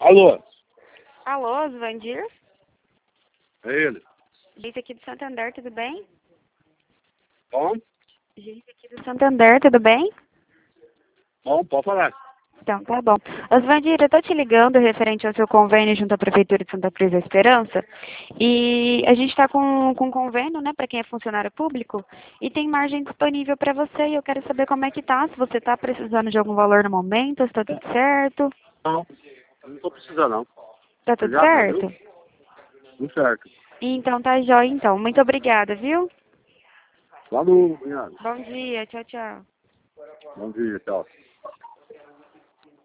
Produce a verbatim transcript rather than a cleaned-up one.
Alô? Alô, Osvandir? É ele. Gente aqui do Santander, tudo bem? Bom? Gente aqui do Santander, tudo bem? Bom, pode falar. Então, tá bom. Osvandir, eu tô te ligando referente ao seu convênio junto à Prefeitura de Santa Cruz da Esperança. E a gente tá com, com convênio, né, para quem é funcionário público. E tem margem disponível para você. E eu quero saber como é que tá. Se você tá precisando de algum valor no momento, se tá tudo certo. Não, não tô precisando não. Tá tudo Obrigado, viu? certo? Tudo certo. Então, tá jóia, então. Muito obrigada, viu? Falou, cunhado. Bom dia, tchau, tchau. Bom dia, tchau.